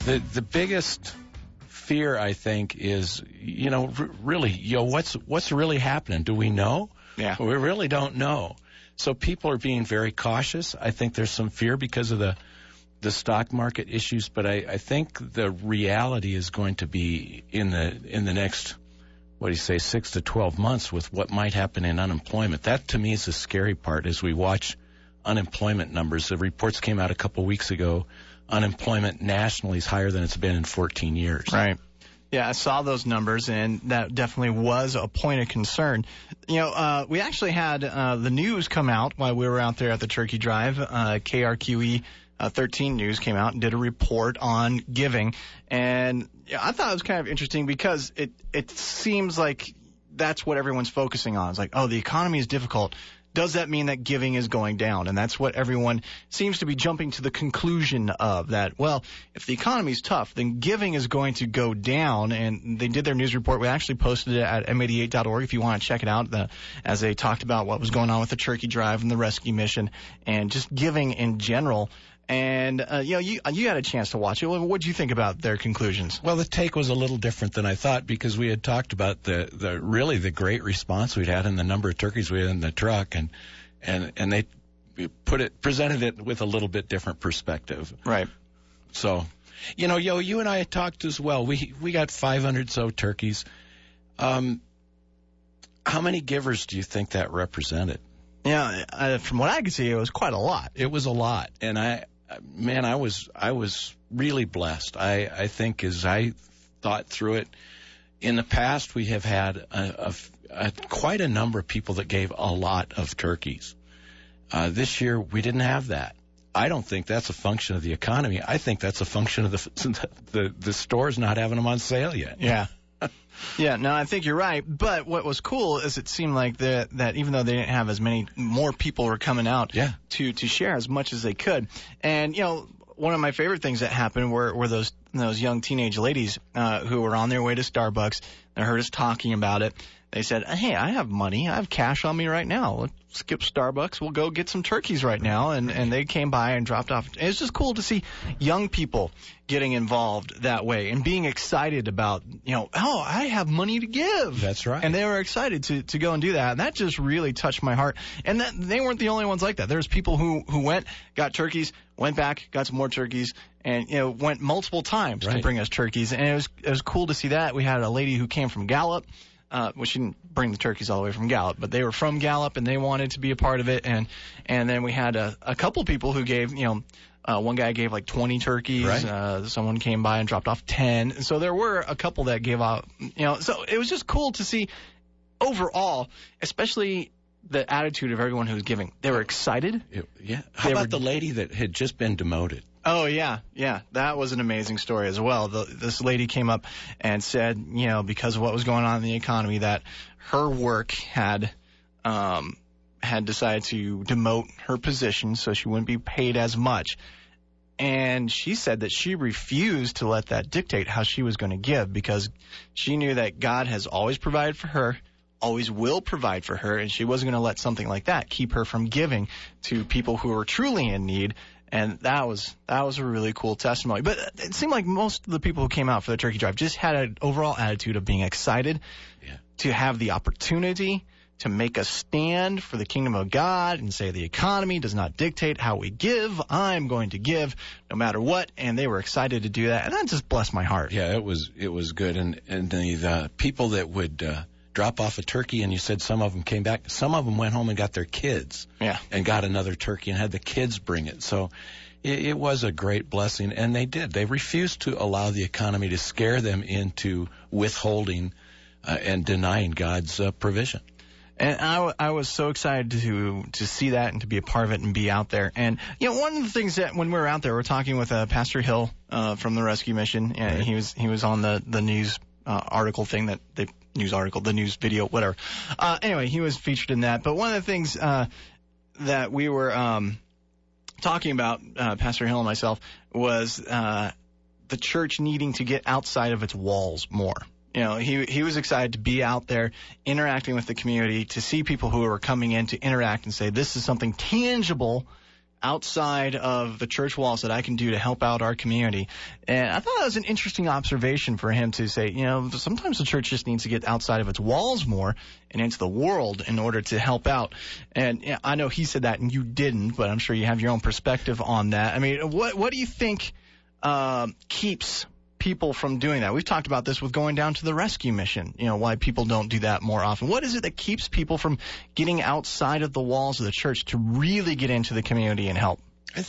The biggest fear, I think, is, really, what's really happening? Do we know? Yeah. We really don't know. So people are being very cautious. I think there's some fear because of the stock market issues, but I think the reality is going to be in the next, 6 to 12 months with what might happen in unemployment. That, to me, is the scary part as we watch unemployment numbers. The reports came out a couple weeks ago. Unemployment nationally is higher than it's been in 14 years. Right. Yeah, I saw those numbers, and that definitely was a point of concern. We actually had the news come out while we were out there at the Turkey Drive. KRQE 13 News came out and did a report on giving. And I thought it was kind of interesting because it seems like that's what everyone's focusing on. It's like, the economy is difficult. Does that mean that giving is going down? And that's what everyone seems to be jumping to the conclusion of, that, well, if the economy is tough, then giving is going to go down. And they did their news report. We actually posted it at m88.org if you want to check it out, as they talked about what was going on with the Turkey Drive and the rescue mission and just giving in general. And, you had a chance to watch it. What did you think about their conclusions? Well, the take was a little different than I thought because we had talked about the great response we'd had and the number of turkeys we had in the truck, and they presented it with a little bit different perspective. Right. So, you and I had talked as well. We got 500 so turkeys. How many givers do you think that represented? Yeah, from what I could see, it was quite a lot. It was a lot, and I was really blessed. I think as I thought through it, in the past we have had quite a number of people that gave a lot of turkeys. This year we didn't have that. I don't think that's a function of the economy. I think that's a function of the stores not having them on sale yet. Yeah. Yeah, no, I think you're right. But what was cool is it seemed like that even though they didn't have as many, more people were coming out to share as much as they could. And, one of my favorite things that happened were those young teenage ladies who were on their way to Starbucks. They heard us talking about it. They said, hey, I have money. I have cash on me right now. Let's skip Starbucks. We'll go get some turkeys right now. And they came by and dropped off. It's just cool to see young people getting involved that way and being excited about, I have money to give. That's right. And they were excited to go and do that. And that just really touched my heart. And they weren't the only ones like that. There's people who went, got turkeys, went back, got some more turkeys, and, went multiple times to bring us turkeys. And it was cool to see that. We had a lady who came from Gallup. She didn't bring the turkeys all the way from Gallup, but they were from Gallup and they wanted to be a part of it. And then we had a couple people who gave, one guy gave like 20 turkeys. Right. Someone came by and dropped off 10. And so there were a couple that gave out, so it was just cool to see overall, especially the attitude of everyone who was giving. They were excited. Yeah. How about the lady that had just been demoted? Oh, yeah. That was an amazing story as well. This lady came up and said, because of what was going on in the economy, that her work had decided to demote her position so she wouldn't be paid as much. And she said that she refused to let that dictate how she was going to give because she knew that God has always provided for her, always will provide for her, and she wasn't going to let something like that keep her from giving to people who were truly in need. And that was a really cool testimony. But it seemed like most of the people who came out for the Turkey Drive just had an overall attitude of being excited to have the opportunity to make a stand for the kingdom of God and say the economy does not dictate how we give. I'm going to give no matter what. And they were excited to do that. And that just blessed my heart. Yeah, it was good. And the people that would drop off a turkey, and you said some of them came back. Some of them went home and got their kids and got another turkey and had the kids bring it. So it was a great blessing, and they did. They refused to allow the economy to scare them into withholding and denying God's provision. And I was so excited to see that and to be a part of it and be out there. And, one of the things that when we were out there, we're talking with Pastor Hill from the rescue mission. And he was on the news article thing the news video, whatever. Anyway, he was featured in that. But one of the things that we were talking about, Pastor Hill and myself, was the church needing to get outside of its walls more. He was excited to be out there interacting with the community, to see people who are coming in to interact and say, this is something tangible outside of the church walls that I can do to help out our community? And I thought that was an interesting observation for him to say, sometimes the church just needs to get outside of its walls more and into the world in order to help out. And I know he said that and you didn't, but I'm sure you have your own perspective on that. I mean, what do you think keeps people from doing that? We've talked about this with going down to the rescue mission, why people don't do that more often. What is it that keeps people from getting outside of the walls of the church to really get into the community and help?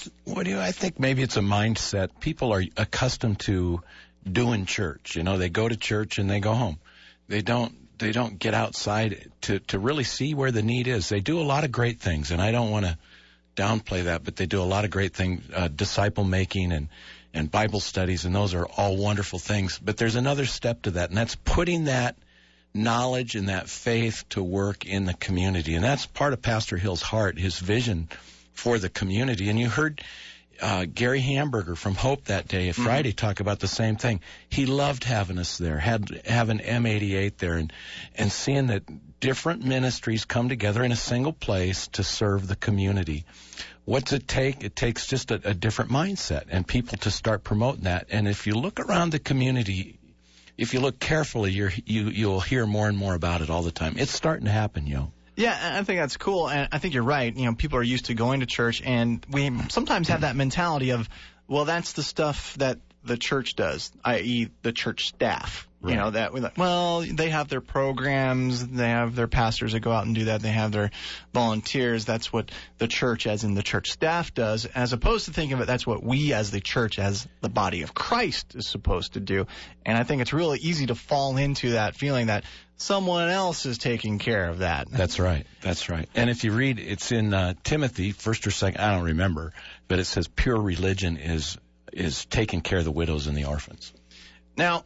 I think maybe it's a mindset. People are accustomed to doing church. They go to church and they go home. They don't get outside to really see where the need is. They do a lot of great things, and I don't want to downplay that, but they do a lot of great things, disciple making and Bible studies, and those are all wonderful things. But there's another step to that, and that's putting that knowledge and that faith to work in the community. And that's part of Pastor Hill's heart, his vision for the community. And you heard Gary Hamburger from Hope that day, Friday, talk about the same thing. He loved having us there, having M88 there, and seeing that different ministries come together in a single place to serve the community. What's it take? It takes just a different mindset and people to start promoting that. And if you look around the community, if you look carefully, you'll hear more and more about it all the time. It's starting to happen, Yeah, I think that's cool, and I think you're right. People are used to going to church, and we sometimes have that mentality of, well, that's the stuff that the church does, i.e. the church staff. Right. That we're like, well, they have their programs, they have their pastors that go out and do that, they have their volunteers. That's what the church, as in the church staff, does, as opposed to thinking of it, that's what we as the church, as the body of Christ, is supposed to do. And I think it's really easy to fall into that feeling that someone else is taking care of that. That's right. And if you read, it's in Timothy, 1st or 2nd, I don't remember, but it says pure religion is taking care of the widows and the orphans. Now,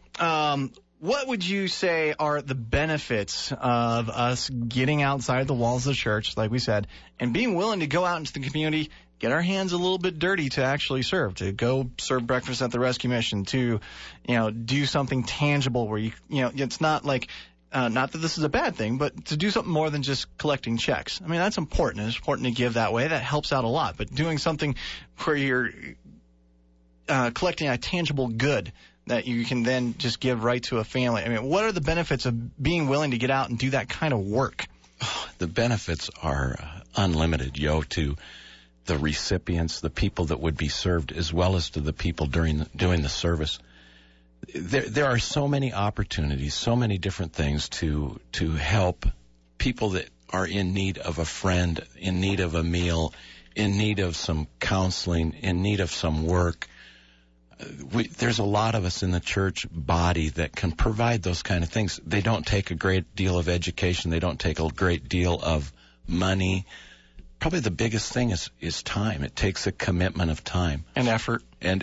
what would you say are the benefits of us getting outside the walls of the church, like we said, and being willing to go out into the community, get our hands a little bit dirty to actually serve, to go serve breakfast at the rescue mission, to, do something tangible where it's not like, not that this is a bad thing, but to do something more than just collecting checks. I mean, that's important. It's important to give that way. That helps out a lot. But doing something where you're collecting a tangible good that you can then just give right to a family. I mean, what are the benefits of being willing to get out and do that kind of work? The benefits are unlimited, to the recipients, the people that would be served, as well as to the people doing the service. There are so many opportunities, so many different things to help people that are in need of a friend, in need of a meal, in need of some counseling, in need of some work. There's a lot of us in the church body that can provide those kind of things. They don't take a great deal of education. They don't take a great deal of money. Probably the biggest thing is time. It takes a commitment of time. And effort.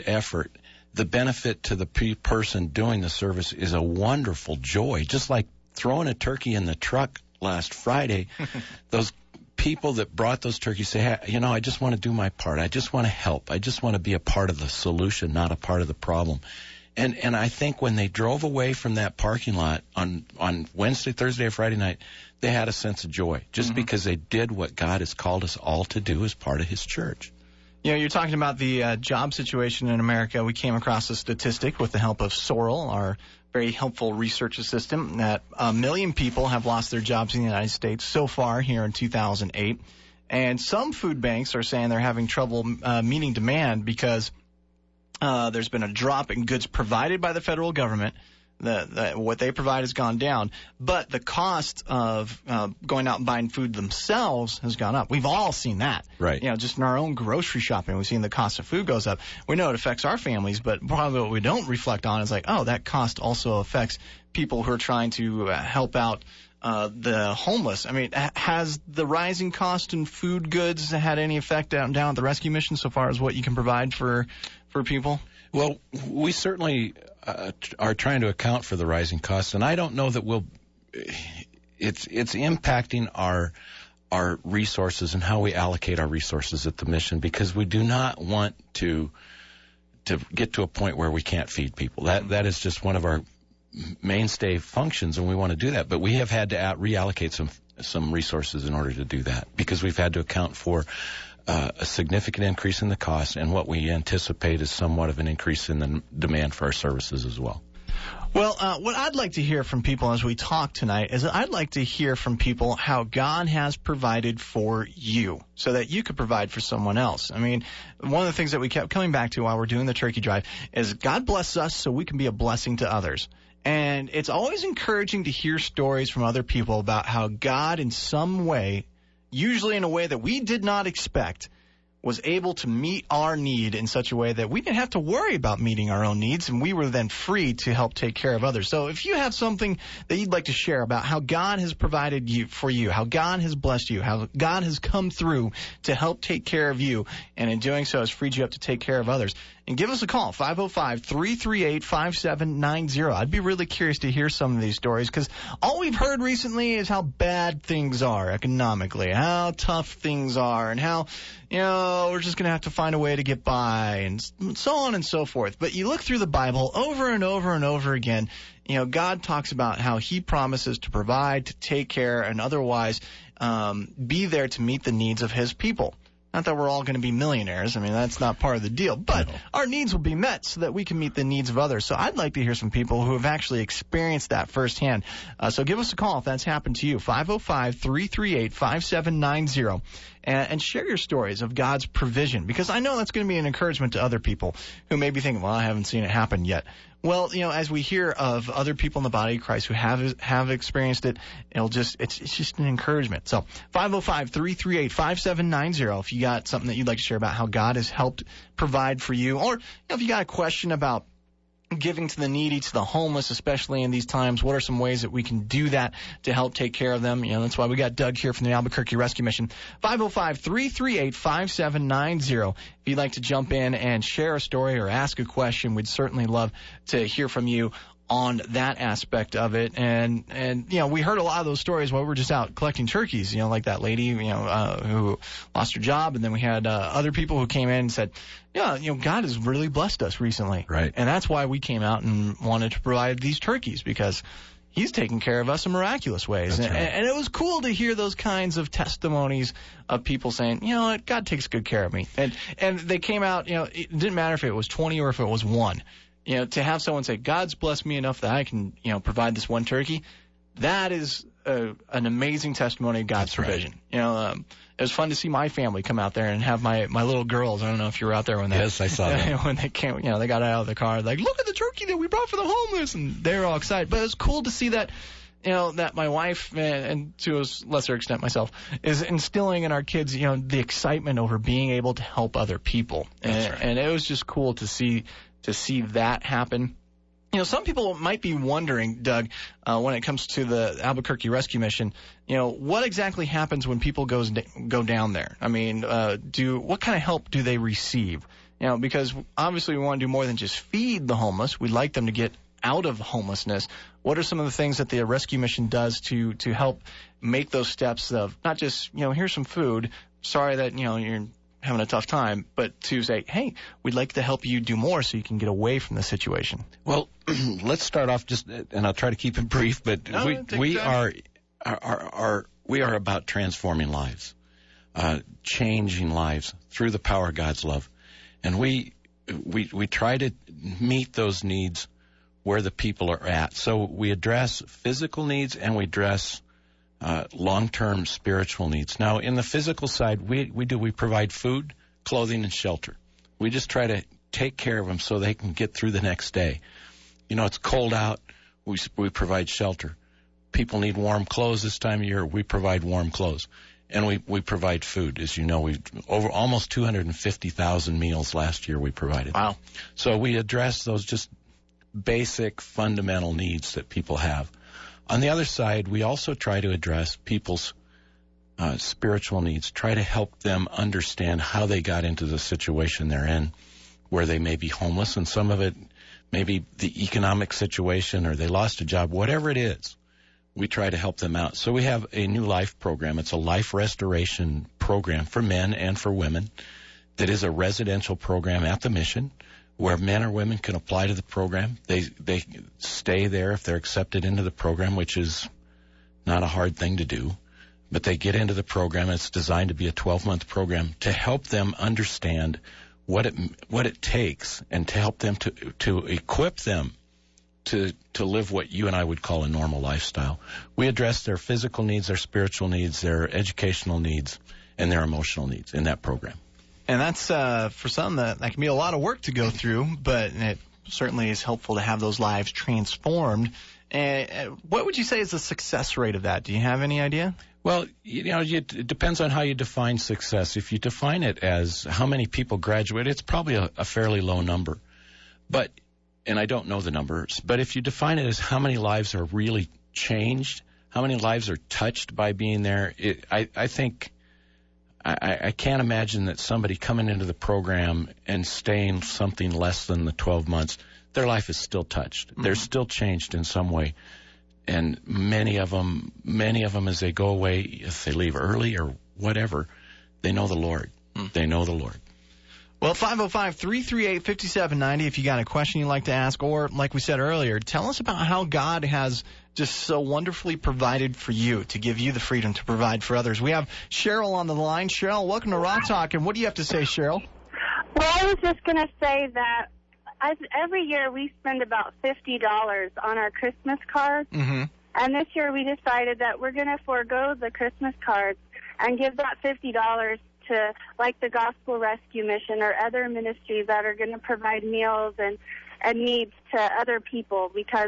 The benefit to the person doing the service is a wonderful joy. Just like throwing a turkey in the truck last Friday, those people that brought those turkeys say, hey, I just want to do my part. I just want to help. I just want to be a part of the solution, not a part of the problem. And I think when they drove away from that parking lot on Wednesday, Thursday, or Friday night, they had a sense of joy just because they did what God has called us all to do as part of his church. You're talking about the job situation in America. We came across a statistic with the help of Sorrel, our very helpful research assistant, that 1 million people have lost their jobs in the United States so far here in 2008. And some food banks are saying they're having trouble meeting demand because there's been a drop in goods provided by the federal government. What they provide has gone down, but the cost of going out and buying food themselves has gone up. We've all seen that. Right. Just in our own grocery shopping, we've seen the cost of food goes up. We know it affects our families, but probably what we don't reflect on is like, that cost also affects people who are trying to help out the homeless. I mean, has the rising cost in food goods had any effect down at the rescue mission so far as what you can provide for people? Well, we certainly are trying to account for the rising costs, and I don't know that it's impacting our resources and how we allocate our resources at the mission, because we do not want to get to a point where we can't feed people. That is just one of our mainstay functions, and we want to do that. But we have had to reallocate some resources in order to do that, because we've had to account for a significant increase in the cost, and what we anticipate is somewhat of an increase in the demand for our services as well. Well, what I'd like to hear from people as we talk tonight is I'd like to hear from people how God has provided for you so that you could provide for someone else. I mean, one of the things that we kept coming back to while we're doing the turkey drive is God bless us so we can be a blessing to others. And it's always encouraging to hear stories from other people about how God in some way, usually in a way that we did not expect, was able to meet our need in such a way that we didn't have to worry about meeting our own needs, and we were then free to help take care of others. So if you have something that you'd like to share about how God has provided for you, how God has blessed you, how God has come through to help take care of you, and in doing so has freed you up to take care of others, and give us a call, 505-338-5790. I'd be really curious to hear some of these stories, because all we've heard recently is how bad things are economically, how tough things are, and how, we're just going to have to find a way to get by, and so on and so forth. But you look through the Bible over and over and over again, God talks about how he promises to provide, to take care, and otherwise be there to meet the needs of his people. Not that we're all going to be millionaires. I mean, that's not part of the deal. But our needs will be met so that we can meet the needs of others. So I'd like to hear some people who have actually experienced that firsthand. So give us a call if that's happened to you, 505-338-5790. And share your stories of God's provision, because I know that's going to be an encouragement to other people who may be thinking, well, I haven't seen it happen yet. Well, as we hear of other people in the body of Christ who have experienced it, it's just an encouragement. So 505-338-5790 if you got something that you'd like to share about how God has helped provide for you, or if you got a question about giving to the needy, to the homeless, especially in these times. What are some ways that we can do that to help take care of them? That's why we got Doug here from the Albuquerque Rescue Mission. 505-338-5790. If you'd like to jump in and share a story or ask a question, we'd certainly love to hear from you on that aspect of it. And we heard a lot of those stories while we were just out collecting turkeys, like that lady, who lost her job. And then we had other people who came in and said, God has really blessed us recently. Right. And that's why we came out and wanted to provide these turkeys, because he's taken care of us in miraculous ways. That's right. And it was cool to hear those kinds of testimonies of people saying, what, God takes good care of me. And they came out, it didn't matter if it was 20 or if it was 1. To have someone say, God's blessed me enough that I can, provide this one turkey, that is an amazing testimony of God's provision. Right. It was fun to see my family come out there and have my little girls. I don't know if you were out there when that. Yes, I saw that. When they came, they got out of the car, like, look at the turkey that we brought for the homeless, and they were all excited. But it was cool to see that, that my wife, and to a lesser extent myself, is instilling in our kids, the excitement over being able to help other people. That's right. And it was just cool to see that happen. Some people might be wondering, Doug, when it comes to the Albuquerque Rescue Mission, what exactly happens when people go down there? I mean, what kind of help do they receive? Because obviously we want to do more than just feed the homeless. We'd like them to get out of homelessness. What are some of the things that the rescue mission does to help make those steps of not just, here's some food, sorry that, you're having a tough time, but to say, hey, we'd like to help you do more so you can get away from the situation? Well, let's start off and I'll try to keep it brief, but we are about transforming lives, changing lives through the power of God's love. And we try to meet those needs where the people are at. So we address physical needs and we address long-term spiritual needs. Now, in the physical side, we provide food, clothing, and shelter. We just try to take care of them so they can get through the next day. It's cold out. We provide shelter. People need warm clothes this time of year. We provide warm clothes. And we provide food. As you know, we over almost 250,000 meals last year we provided. Wow. So we address those just basic fundamental needs that people have. On the other side, we also try to address people's spiritual needs, try to help them understand how they got into the situation they're in, where they may be homeless, and some of it may be the economic situation or they lost a job, whatever it is. We try to help them out. So we have a new life program. It's a life restoration program for men and for women that is a residential program at the mission where men or women can apply to the program. They stay there if they're accepted into the program, which is not a hard thing to do. but they get into the program. It's designed to be a 12-month program to help them understand what it takes, and to help them to equip them to live what you and I would call a normal lifestyle. We address their physical needs, their spiritual needs, their educational needs, and their emotional needs in that program. And that's, for some, that can be a lot of work to go through, but it certainly is helpful to have those lives transformed. And what would you say is the success rate of that? Do you have any idea? Well, it depends on how you define success. If you define it as how many people graduate, it's probably a fairly low number. And I don't know the numbers, but if you define it as how many lives are really changed, how many lives are touched by being there, I think I can't imagine that somebody coming into the program and staying something less than the 12 months, their life is still touched. Mm-hmm. They're still changed in some way. And many of them as they go away, if they leave early or whatever, they know the Lord. They know the Lord. Well, 505-338-5790 if you got a question you'd like to ask, or like we said earlier, tell us about how God has just so wonderfully provided for you to give you the freedom to provide for others. We have Cheryl on the line. Cheryl, welcome to Rock Talk. And what do you have to say, Cheryl? Well, I was just going to say that every year we spend about $50 on our Christmas cards. Mm-hmm. And this year we decided that we're going to forego the Christmas cards and give that $50 to, like, the Gospel Rescue Mission or other ministries that are going to provide meals and needs to other people, because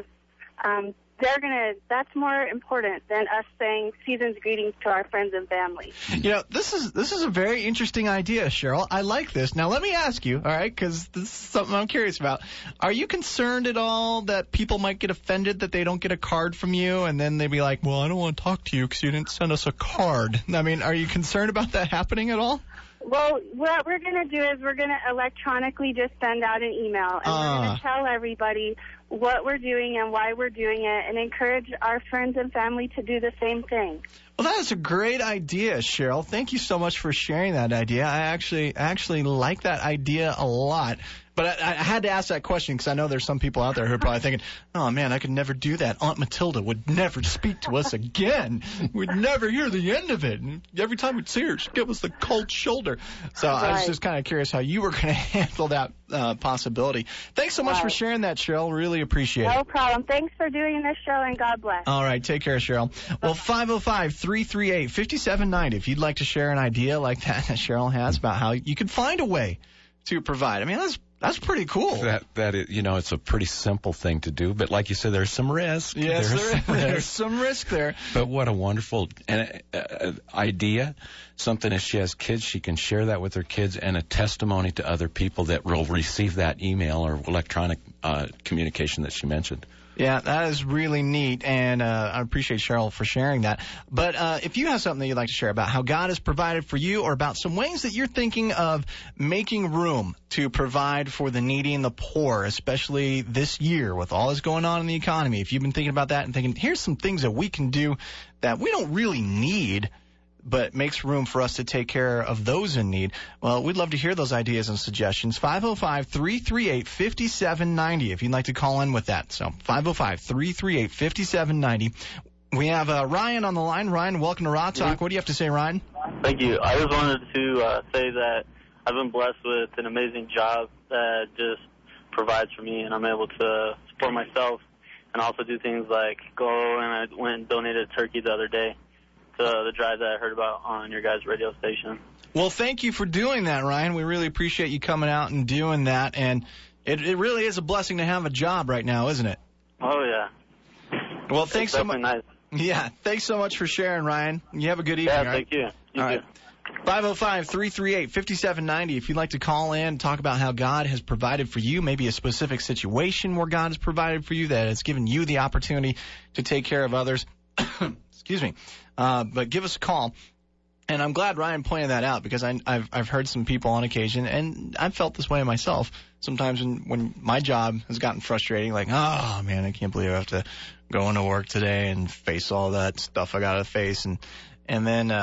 that's more important than us saying season's greetings to our friends and family. This is a very interesting idea, Cheryl. I like this. Now, let me ask you, all right, because this is something I'm curious about. Are you concerned at all that people might get offended that they don't get a card from you, and then they'd be like, well, I don't want to talk to you because you didn't send us a card? I mean, are you concerned about that happening at all? Well, what we're going to do is we're going to electronically just send out an email, and we're going to tell everybody what we're doing and why we're doing it, and encourage our friends and family to do the same thing. Well, that is a great idea, Cheryl. Thank you so much for sharing that idea. I actually like that idea a lot. But I had to ask that question because I know there's some people out there who are probably thinking, oh, man, I could never do that. Aunt Matilda would never speak to us again. We'd never hear the end of it. And every time we'd see her, she'd give us the cold shoulder. So I was just kind of curious how you were going to handle that possibility. Thanks so much for sharing that, Cheryl. Really appreciate it. No problem. Thanks for doing this show, and God bless. All right. Take care, Cheryl. Well, 505-338-5790. If you'd like to share an idea like that Cheryl has about how you can find a way to provide. I mean, that's pretty cool. That is, it's a pretty simple thing to do, but like you said, there's some risk. Yes, there's some risk there. But what a wonderful idea. Something, if she has kids, she can share that with her kids, and a testimony to other people that will receive that email or electronic communication that she mentioned. Yeah, that is really neat, and I appreciate Cheryl for sharing that. But if you have something that you'd like to share about how God has provided for you, or about some ways that you're thinking of making room to provide for the needy and the poor, especially this year with all that's going on in the economy, if you've been thinking about that and thinking, here's some things that we can do that we don't really need, but makes room for us to take care of those in need, well, we'd love to hear those ideas and suggestions. 505-338-5790 if you'd like to call in with that. So 505-338-5790. We have Ryan on the line. Ryan, welcome to Raw Talk. What do you have to say, Ryan? Thank you. I just wanted to say that I've been blessed with an amazing job that just provides for me, and I'm able to support myself and also do things like go, and I went and donated a turkey the other day to the drive that I heard about on your guys' radio station. Well, thank you for doing that, Ryan. We really appreciate you coming out and doing that. And it really is a blessing to have a job right now, isn't it? Oh, yeah. Well, thanks so much. Nice. Yeah, thanks so much for sharing, Ryan. You have a good evening. Yeah, thank you. You all too. Right. 505-338-5790 if you'd like to call in and talk about how God has provided for you, maybe a specific situation where God has provided for you that has given you the opportunity to take care of others. Excuse me. But give us a call. And I'm glad Ryan pointed that out, because I've heard some people on occasion, and I've felt this way myself, sometimes when my job has gotten frustrating, like, oh, man, I can't believe I have to go into work today and face all that stuff I got to face. And then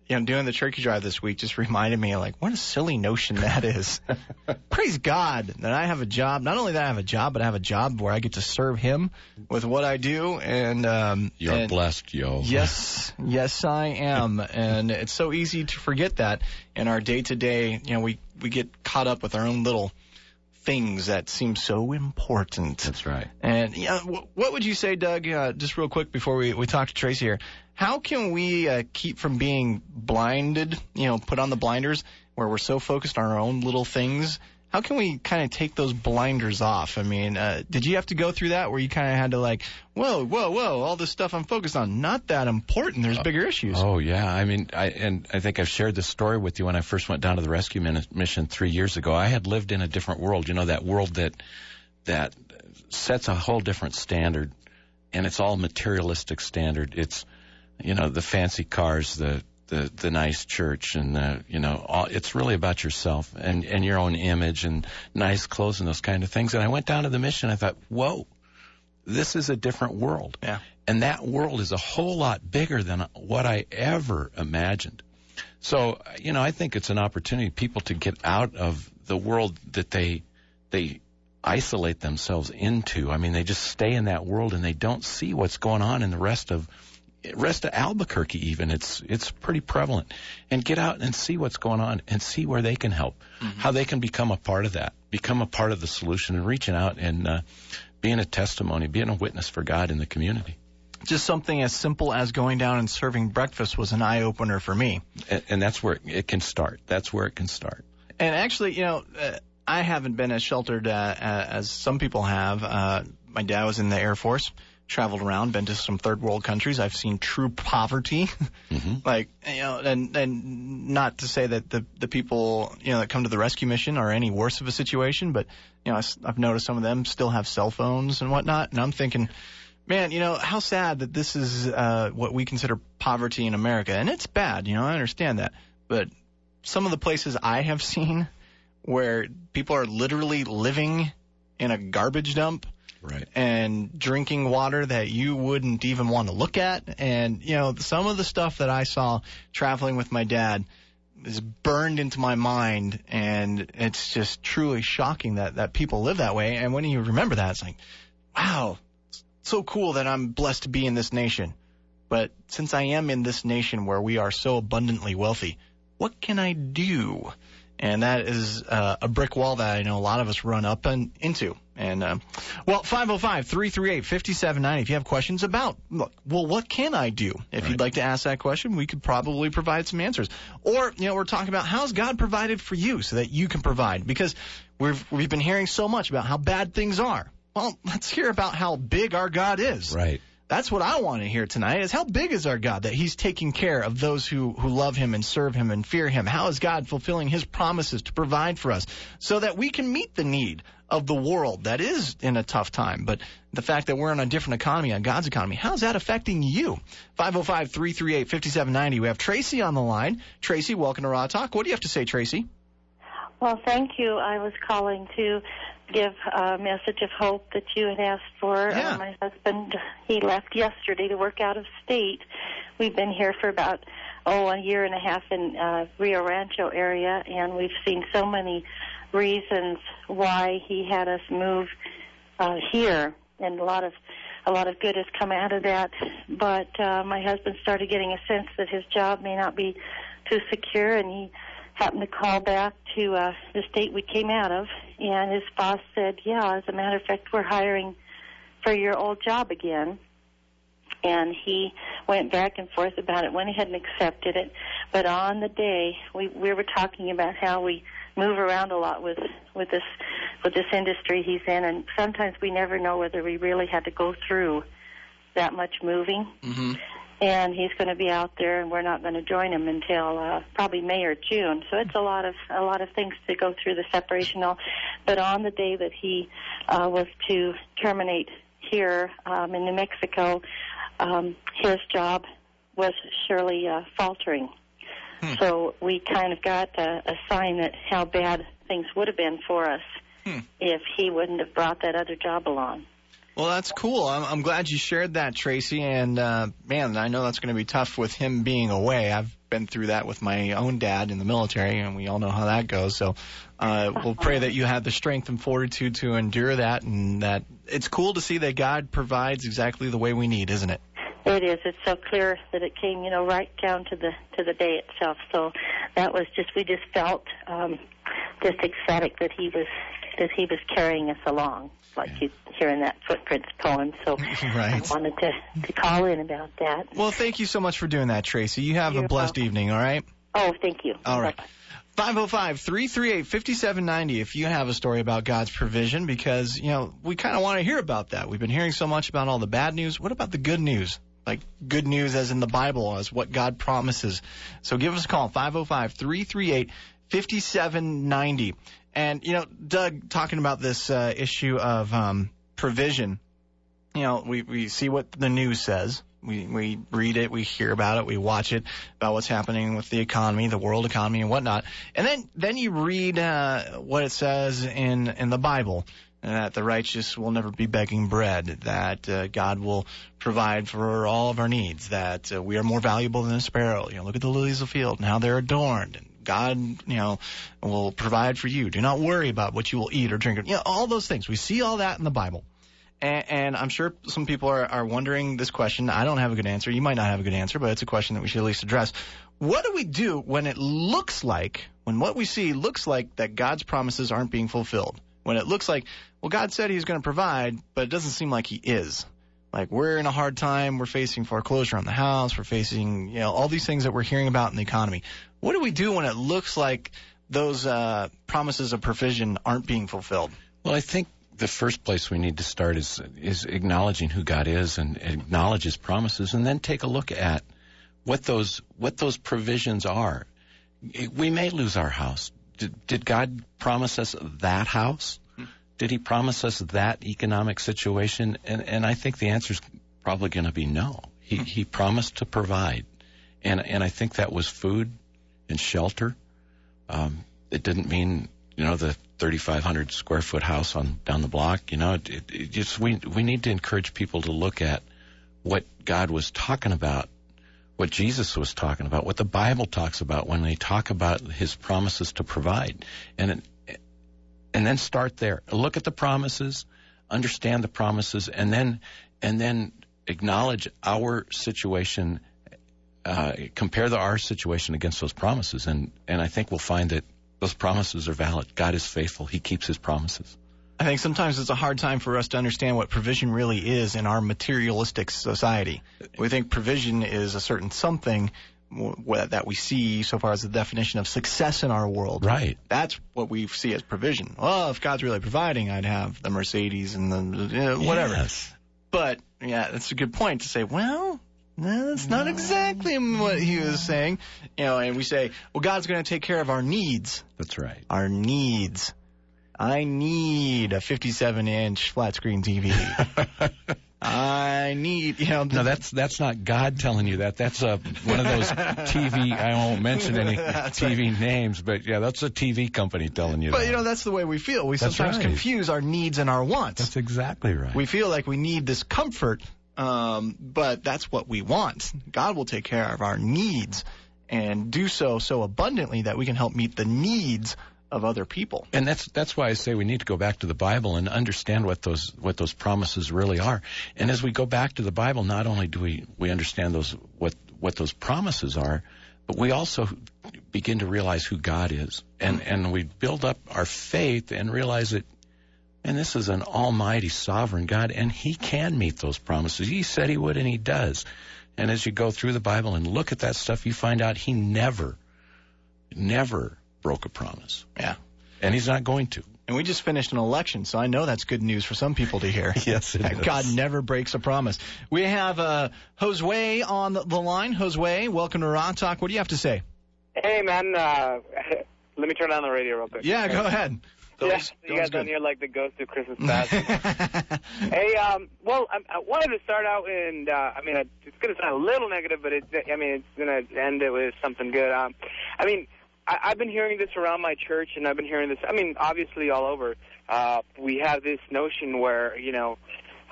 doing the turkey drive this week just reminded me, like, what a silly notion that is. Praise God that I have a job. Not only that I have a job, but I have a job where I get to serve him with what I do. And you're blessed, yo. Yes, I am. And it's so easy to forget that in our day-to-day. We get caught up with our own little things that seem so important. That's right. And what would you say, Doug, just real quick before we talk to Tracy here, how can we keep from being blinded, put on the blinders where we're so focused on our own little things? How can we kind of take those blinders off? I mean, did you have to go through that where you kind of had to like, whoa, all this stuff I'm focused on, not that important. There's bigger issues. Oh, yeah. I mean, I think I've shared this story with you when I first went down to the rescue mission 3 years ago. I had lived in a different world, that world that sets a whole different standard, and it's all materialistic standard. It's, the fancy cars, the nice church, and it's really about yourself and your own image and nice clothes and those kind of things. And I went down to the mission. I thought, whoa, this is a different world. Yeah. And that world is a whole lot bigger than what I ever imagined. So, I think it's an opportunity people to get out of the world that they isolate themselves into. I mean, they just stay in that world and they don't see what's going on in the rest of Albuquerque even. It's pretty prevalent. And get out and see what's going on and see where they can help, how they can become a part of that, become a part of the solution, and reaching out and being a testimony, being a witness for God in the community. Just something as simple as going down and serving breakfast was an eye-opener for me. And that's where it can start. That's where it can start. And actually, I haven't been as sheltered as some people have. My dad was in the Air Force. Traveled around, been to some third world countries. I've seen true poverty. And not to say that the people, that come to the rescue mission are any worse of a situation, but, I've noticed some of them still have cell phones and whatnot. And I'm thinking, man, how sad that this is what we consider poverty in America. And it's bad, I understand that. But some of the places I have seen where people are literally living in a garbage dump, right, and drinking water that you wouldn't even want to look at. And, some of the stuff that I saw traveling with my dad is burned into my mind, and it's just truly shocking that people live that way. And when you remember that, it's like, wow, it's so cool that I'm blessed to be in this nation. But since I am in this nation where we are so abundantly wealthy, what can I do? And that is a brick wall that I know a lot of us run up into. And, 505-338-5790 if you have questions about, what can I do? If you'd like to ask that question, we could probably provide some answers. Or, we're talking about how's God provided for you so that you can provide. Because we've been hearing so much about how bad things are. Well, let's hear about how big our God is. Right. That's what I want to hear tonight, is how big is our God, that he's taking care of those who love him and serve him and fear him. How is God fulfilling his promises to provide for us so that we can meet the need of the world that is in a tough time? But the fact that we're in a different economy, on God's economy, how's that affecting you? 505-338-5790. We have Tracy on the line. Tracy, welcome to Raw Talk. What do you have to say, Tracy? Well, thank you. I was calling to give a message of hope that you had asked for. Yeah. My husband, he left yesterday to work out of state. We've been here for about, a year and a half in Rio Rancho area, and we've seen so many reasons why he had us move here, and a lot of good has come out of that. But my husband started getting a sense that his job may not be too secure, and he happened to call back to the state we came out of, and his boss said, yeah, as a matter of fact, we're hiring for your old job again. And he went back and forth about it, went ahead and accepted it. But on the day, we were talking about how we move around a lot with this industry he's in, and sometimes we never know whether we really had to go through that much moving. Mm-hmm. And he's going to be out there, and we're not going to join him until probably May or June. So it's a lot of things to go through the separation. But on the day that he was to terminate here in New Mexico, his job was surely faltering. So we kind of got a sign that how bad things would have been for us if he wouldn't have brought that other job along. Well, that's cool. I'm glad you shared that, Tracy. And, man, I know that's going to be tough with him being away. I've been through that with my own dad in the military, and we all know how that goes. So we'll pray that you have the strength and fortitude to endure that, and that it's cool to see that God provides exactly the way we need, isn't it? It is. It's so clear that it came, right down to the day itself. So that was we just felt just ecstatic that he was carrying us along, like you hear in that Footprints poem. So right. I wanted to call in about that. Well, thank you so much for doing that, Tracy. You have a blessed evening, all right? Oh, thank you. All right. 505-338-5790 if you have a story about God's provision, because, we kind of want to hear about that. We've been hearing so much about all the bad news. What about the good news? Like good news as in the Bible, as what God promises. So give us a call, 505-338-5790. And, Doug, talking about this issue of provision, we see what the news says. We read it, we hear about it, we watch it, about what's happening with the economy, the world economy and whatnot. And then you read what it says in the Bible, that the righteous will never be begging bread, that God will provide for all of our needs, that we are more valuable than a sparrow. Look at the lilies of the field and how they're adorned. And God, will provide for you. Do not worry about what you will eat or drink. All those things. We see all that in the Bible. And I'm sure some people are wondering this question. I don't have a good answer. You might not have a good answer, but it's a question that we should at least address. What do we do when what we see looks like that God's promises aren't being fulfilled? When it looks like, well, God said he's going to provide, but it doesn't seem like he is. Like, we're in a hard time. We're facing foreclosure on the house. We're facing, all these things that we're hearing about in the economy. What do we do when it looks like those promises of provision aren't being fulfilled? Well, I think the first place we need to start is acknowledging who God is and acknowledge his promises, and then take a look at what those provisions are. We may lose our house. Did God promise us that house? Did he promise us that economic situation? And I think the answer is probably going to be no. He promised to provide. And I think that was food and shelter. It didn't mean, the 3,500 square foot house down the block. We need to encourage people to look at what God was talking about, what Jesus was talking about, what the Bible talks about when they talk about his promises to provide. And then start there. Look at the promises, understand the promises, and then acknowledge our situation, compare our situation against those promises. And I think we'll find that those promises are valid. God is faithful. He keeps his promises. I think sometimes it's a hard time for us to understand what provision really is in our materialistic society. We think provision is a certain something that we see so far as the definition of success in our world. Right. That's what we see as provision. Well, if God's really providing, I'd have the Mercedes and the whatever. Yes. But, that's a good point to say, well, that's not exactly what he was saying. And we say, well, God's going to take care of our needs. That's right. Our needs. I need a 57-inch flat screen TV. I need, No, that's not God telling you that. That's one of those TV, I won't mention any TV names, but that's a TV company telling you that. But, that's the way we feel. We sometimes confuse our needs and our wants. That's exactly right. We feel like we need this comfort, but that's what we want. God will take care of our needs and do so abundantly that we can help meet the needs of other people. And that's why I say we need to go back to the Bible and understand what those promises really are. And as we go back to the Bible, not only do we understand what those promises are, but we also begin to realize who God is. And we build up our faith and realize that, and this is an almighty sovereign God, and he can meet those promises. He said he would, and he does. And as you go through the Bible and look at that stuff, you find out he never broke a promise. Yeah. And he's not going to. And we just finished an election, so I know that's good news for some people to hear. Yes, it is. God never breaks a promise. We have Josue on the line. Josue, welcome to Raw Talk. What do you have to say? Hey, man. Let me turn on the radio real quick. Yeah, go ahead. You guys down here like the ghost of Christmas past. Hey, well, I wanted to start out, and it's going to sound a little negative, but it's going to end it with something good. I've been hearing this around my church, and I've been hearing this, obviously all over. We have this notion where,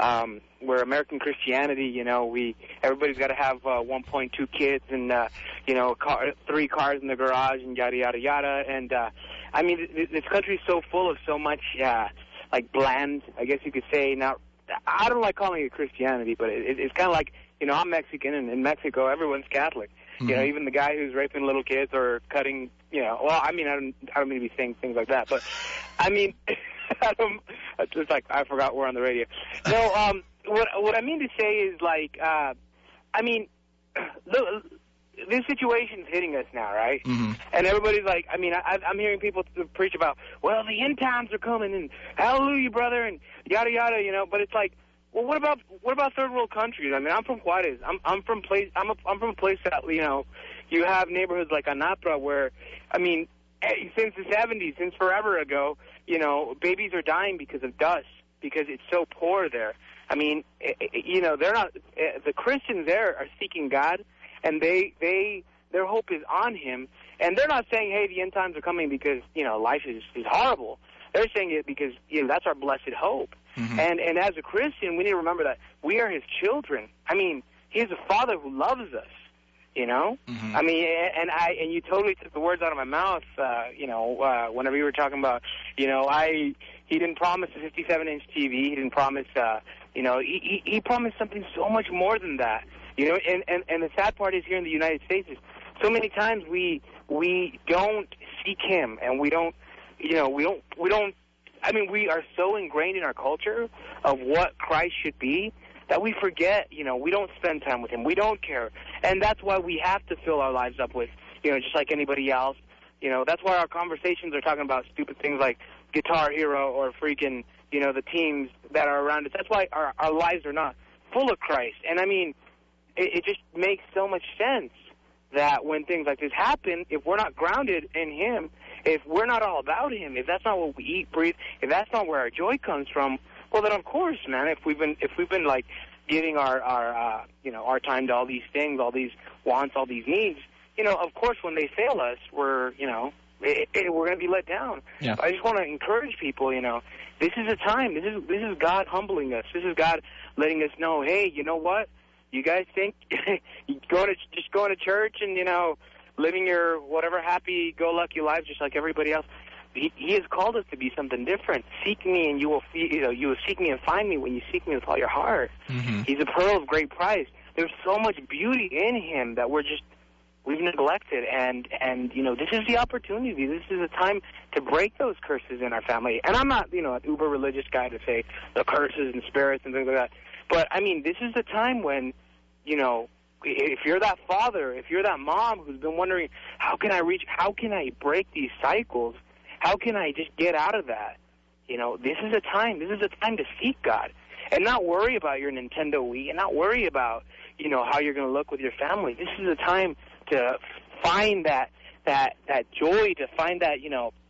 we're American Christianity, everybody's got to have 1.2 kids and, 3 cars in the garage and yada, yada, yada. And, I mean, this country is so full of so much, bland, I guess you could say. Now, I don't like calling it Christianity, but it's kind of like, I'm Mexican, and in Mexico, everyone's Catholic. Mm-hmm. Even the guy who's raping little kids or cutting, I don't mean to be saying things like that, but, I mean, it's like I forgot we're on the radio. No, what I mean to say is, this situation's hitting us now, right? Mm-hmm. And everybody's like, I'm hearing people preach about, well, the end times are coming, and hallelujah, brother, and yada, yada, but it's like, well, what about third world countries? I mean, I'm from Juarez. I'm from a place that, you have neighborhoods like Anapra where, since the 70s, since forever ago, babies are dying because of dust, because it's so poor there. I mean, they're not, the Christians there are seeking God, and their hope is on Him, and they're not saying, hey, the end times are coming because, life is horrible. They're saying it because, that's our blessed hope. Mm-hmm. And as a Christian, we need to remember that we are His children. I mean, He is a Father who loves us, Mm-hmm. I mean, and you totally took the words out of my mouth, whenever you were talking about, He didn't promise a 57-inch TV. He didn't promise, he promised something so much more than that. And the sad part is here in the United States is so many times we don't seek Him, and we are so ingrained in our culture of what Christ should be that we forget, we don't spend time with Him. We don't care. And that's why we have to fill our lives up with, just like anybody else. That's why our conversations are talking about stupid things like Guitar Hero or freaking, the teams that are around us. That's why our lives are not full of Christ. And I mean, it just makes so much sense that when things like this happen, if we're not grounded in Him, if we're not all about Him, if that's not what we eat, breathe, if that's not where our joy comes from, well, then of course, man, if we've been like giving our time to all these things, all these wants, all these needs, of course, when they fail us, we're going to be let down. Yeah. I just want to encourage people, this is a time. This is God humbling us. This is God letting us know, hey, you know what? You guys think going to church and, living your whatever happy-go-lucky life just like everybody else. He has called us to be something different. Seek me and you will seek me and find me when you seek me with all your heart. Mm-hmm. He's a pearl of great price. There's so much beauty in Him that we've neglected, and this is the opportunity. This is a time to break those curses in our family. And I'm not, an uber religious guy to say the curses and spirits and things like that. But I mean, this is the time when, if you're that father, if you're that mom who's been wondering, how can I break these cycles? How can I just get out of that? This is a time. This is a time to seek God and not worry about your Nintendo Wii and not worry about, how you're going to look with your family. This is a time to find that joy, to find that,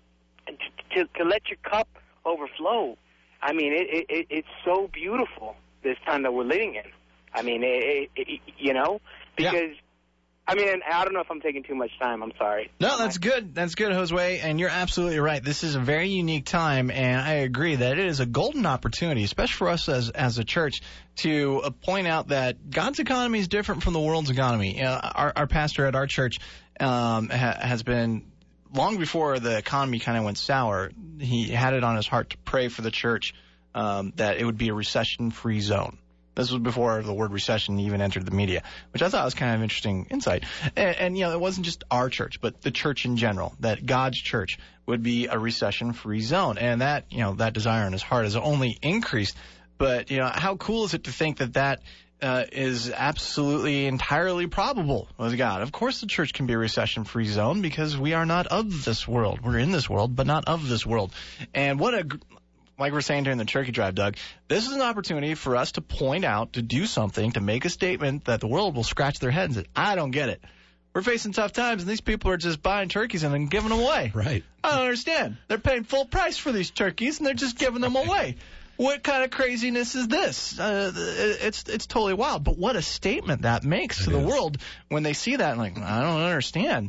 to let your cup overflow. I mean, it's so beautiful this time that we're living in. I mean, because, yeah. I mean, I don't know if I'm taking too much time. I'm sorry. No, that's good. That's good, Josue, and you're absolutely right. This is a very unique time, and I agree that it is a golden opportunity, especially for us as a church, to point out that God's economy is different from the world's economy. Our pastor at our church has been, long before the economy kind of went sour, he had it on his heart to pray for the church that it would be a recession-free zone. This was before the word recession even entered the media, which I thought was kind of interesting insight. And it wasn't just our church, but the church in general, that God's church would be a recession-free zone. And that, that desire in his heart has only increased. But, how cool is it to think that is absolutely entirely probable with God? Of course the church can be a recession-free zone because we are not of this world. We're in this world, but not of this world. And like we're saying during the turkey drive, Doug, this is an opportunity for us to point out, to do something, to make a statement that the world will scratch their heads and say, I don't get it. We're facing tough times, and these people are just buying turkeys and then giving them away. Right. I don't understand. They're paying full price for these turkeys, and they're just giving them away. What kind of craziness is this? It's totally wild. But what a statement that makes to the world when they see that. And like, I don't understand.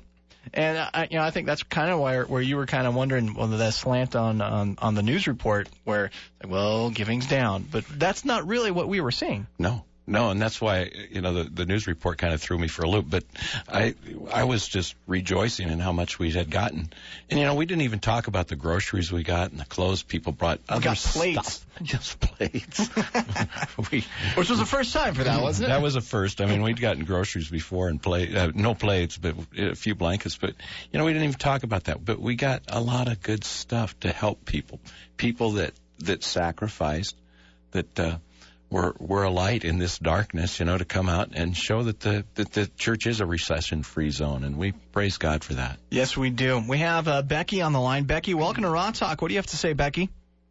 And I think that's kind of where you were kind of wondering whether that slant on the news report where, well, giving's down, but that's not really what we were seeing. No, and that's why, the news report kind of threw me for a loop. But I was just rejoicing in how much we had gotten. And, we didn't even talk about the groceries we got and the clothes people brought. We got plates. Stuff. Just plates. Which was the first time for that, wasn't it? That was a first. I mean, we'd gotten groceries before and no plates, but a few blankets. But, we didn't even talk about that. But we got a lot of good stuff to help people that sacrificed, that we're a light in this darkness, to come out and show that the church is a recession-free zone, and we praise God for that. Yes, we do. We have Becky on the line. Becky, welcome to Raw Talk. What do you have to say, Becky?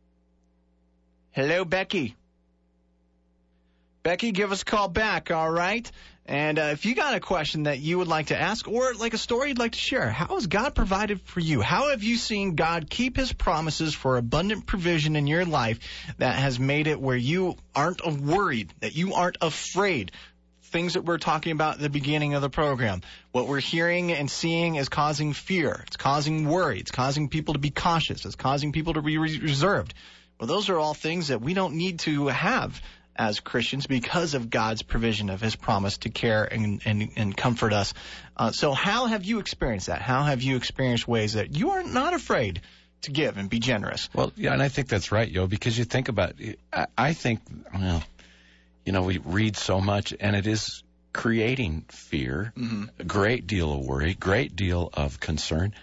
Hello, Becky. Becky, give us a call back, all right? And if you got a question that you would like to ask or like a story you'd like to share, how has God provided for you? How have you seen God keep his promises for abundant provision in your life that has made it where you aren't worried, that you aren't afraid? Things that we're talking about at the beginning of the program. What we're hearing and seeing is causing fear. It's causing worry. It's causing people to be cautious. It's causing people to be reserved. Well, those are all things that we don't need to have as Christians because of God's provision of his promise to care and comfort us. So how have you experienced that? How have you experienced ways that you are not afraid to give and be generous? Well, yeah, and I think that's right, because you think about it. I think, we read so much, and it is creating fear, a great deal of worry, great deal of concern.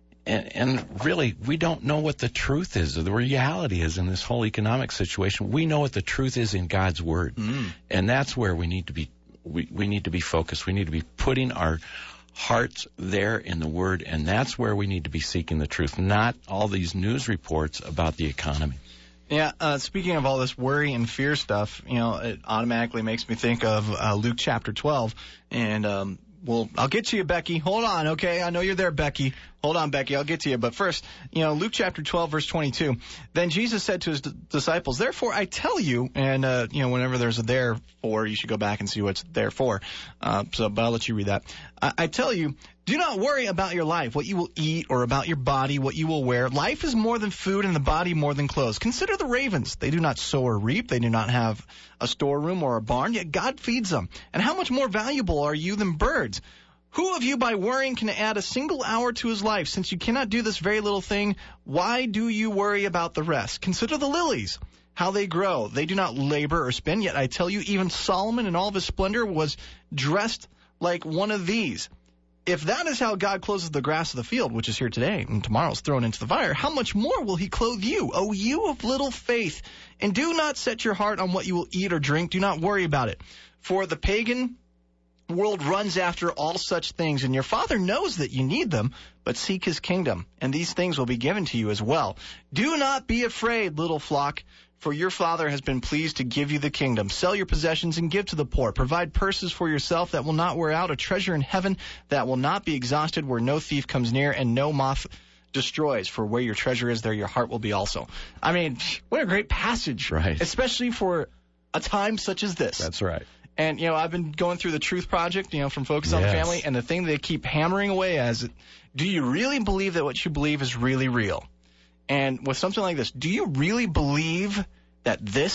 And really, we don't know what the truth is, or the reality is in this whole economic situation. We know what the truth is in God's Word. And that's where we need to be. We need to be focused. We need to be putting our hearts there in the Word, and that's where we need to be seeking the truth, not all these news reports about the economy. Yeah, speaking of all this worry and fear stuff, it automatically makes me think of Luke chapter 12. And, I'll get to you, Becky. Hold on, okay? I know you're there, Becky. Hold on, Becky. I'll get to you. But first, Luke chapter 12, verse 22. Then Jesus said to his disciples, therefore I tell you, and, whenever there's a therefore, you should go back and see what's there for. But I'll let you read that. I tell you, do not worry about your life, what you will eat, or about your body, what you will wear. Life is more than food, and the body more than clothes. Consider the ravens. They do not sow or reap. They do not have a storeroom or a barn, yet God feeds them. And how much more valuable are you than birds? Who of you by worrying can add a single hour to his life? Since you cannot do this very little thing, why do you worry about the rest? Consider the lilies, how they grow. They do not labor or spin, yet I tell you, even Solomon in all of his splendor was dressed like one of these. If that is how God clothes the grass of the field, which is here today and tomorrow is thrown into the fire, how much more will he clothe you, O you of little faith? And do not set your heart on what you will eat or drink. Do not worry about it. For the pagan world runs after all such things, and your Father knows that you need them, but seek his kingdom, and these things will be given to you as well. Do not be afraid, little flock, for your Father has been pleased to give you the kingdom. Sell your possessions and give to the poor. Provide purses for yourself that will not wear out, a treasure in heaven that will not be exhausted, where no thief comes near and no moth destroys. For where your treasure is, there your heart will be also. I mean, what a great passage. Right. Especially for a time such as this. That's right. And, I've been going through the Truth Project, from Focus on the Family, and the thing they keep hammering away as, do you really believe that what you believe is really real? And with something like this, do you really believe that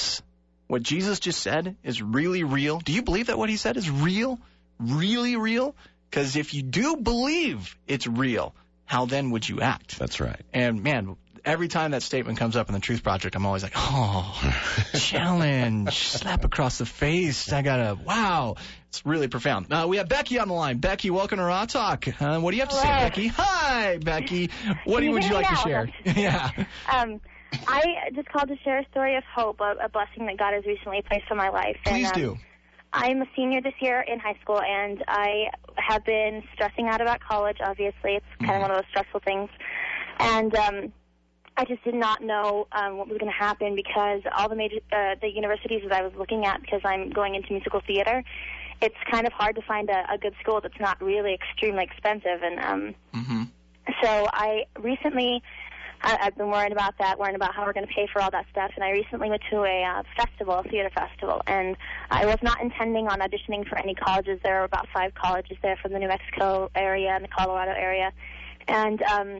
what Jesus just said, is really real? Do you believe that what he said is real? Really real? Because if you do believe it's real, how then would you act? That's right. And, man, every time that statement comes up in the Truth Project, I'm always like, challenge, slap across the face. Wow. It's really profound. We have Becky on the line. Becky, welcome to Raw Talk. What do you have to say, Becky? Hi, Becky. What would you like to share? Yeah. I just called to share a story of hope, a blessing that God has recently placed in my life. Please do. I'm a senior this year in high school, and I have been stressing out about college, obviously. It's kind of one of those stressful things. And I just did not know what was going to happen, because all the universities that I was looking at, because I'm going into musical theater, it's kind of hard to find a good school that's not really extremely expensive. And so I recently I've been worrying about that, worrying about how we're going to pay for all that stuff. And I recently went to a theater festival, and I was not intending on auditioning for any colleges. There were about 5 colleges there from the New Mexico area and the Colorado area. And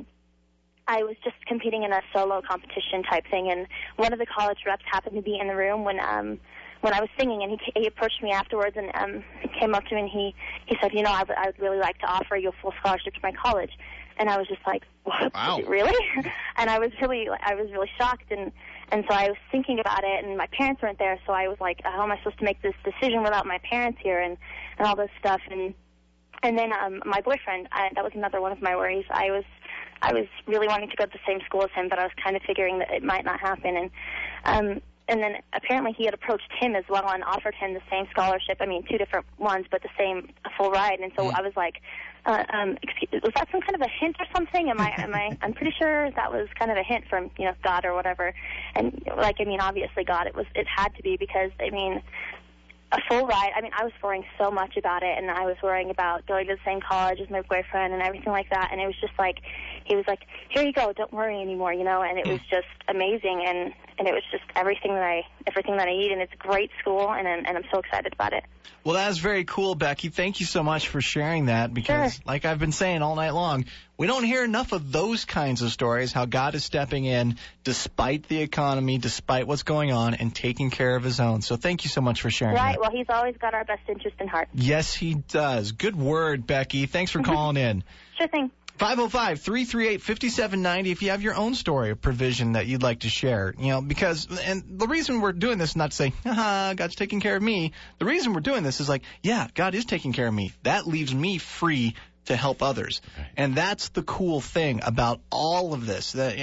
I was just competing in a solo competition type thing, and one of the college reps happened to be in the room when I was singing, and he approached me afterwards and came up to me, and he said, I would really like to offer you a full scholarship to my college. And I was just like, what? Wow. Really? And I was really shocked, and so I was thinking about it, and my parents weren't there, so I was like, how am I supposed to make this decision without my parents here and all this stuff? And then my boyfriend, that was another one of my worries. I was really wanting to go to the same school as him, but I was kind of figuring that it might not happen. And then apparently he had approached him as well and offered him the same scholarship. I mean, 2 different ones, but the same full ride. And so I was like, was that some kind of a hint or something? I'm pretty sure that was kind of a hint from, God or whatever. And obviously God, it had to be, because, a full ride. I was worrying so much about it, and I was worrying about going to the same college as my boyfriend and everything like that. And it was just like, he was like, here you go, don't worry anymore, and it was just amazing, and it was just everything that I need, and it's a great school, and I'm so excited about it. Well, that is very cool, Becky. Thank you so much for sharing that, because Sure. like I've been saying all night long, we don't hear enough of those kinds of stories, how God is stepping in despite the economy, despite what's going on, and taking care of his own. So thank you so much for sharing Right, that. well, he's always got our best interest in heart. Yes, he does. Good word, Becky. Thanks for calling in. Sure thing. 505-338-5790 if you have your own story of provision that you'd like to share. Because, and the reason we're doing this is not to say, God's taking care of me. The reason we're doing this is like, yeah, God is taking care of me. That leaves me free to help others. Right. And that's the cool thing about all of this. That,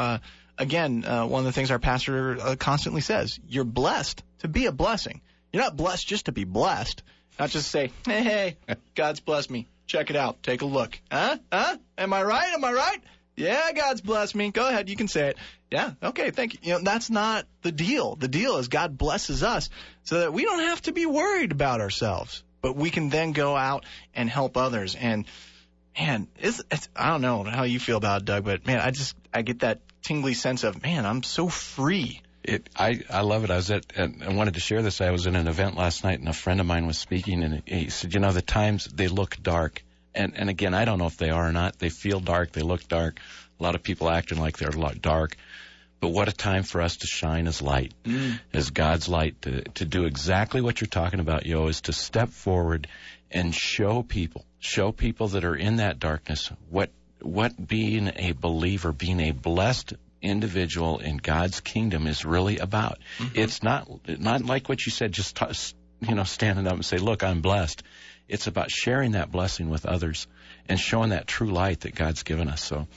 again, one of the things our pastor constantly says, you're blessed to be a blessing. You're not blessed just to be blessed. Not just say, hey, God's blessed me. Check it out. Take a look. Huh? Am I right? Am I right? Yeah, God's blessed me. Go ahead. You can say it. Yeah. Okay. Thank you. That's not the deal. The deal is God blesses us so that we don't have to be worried about ourselves, but we can then go out and help others. And man, it's I don't know how you feel about it, Doug, but man, I get that tingly sense of, man, I'm so free. I love it. I wanted to share this. I was in an event last night, and a friend of mine was speaking, and he said, the times they look dark. And again, I don't know if they are or not. They feel dark. They look dark. A lot of people acting like they're dark. But what a time for us to shine as light, as God's light, to do exactly what you're talking about, is to step forward and show people that are in that darkness what being a believer, being a blessed individual in God's kingdom is really about. Mm-hmm. It's not like what you said, just standing up and say, look, I'm blessed. It's about sharing that blessing with others and showing that true light that God's given us. So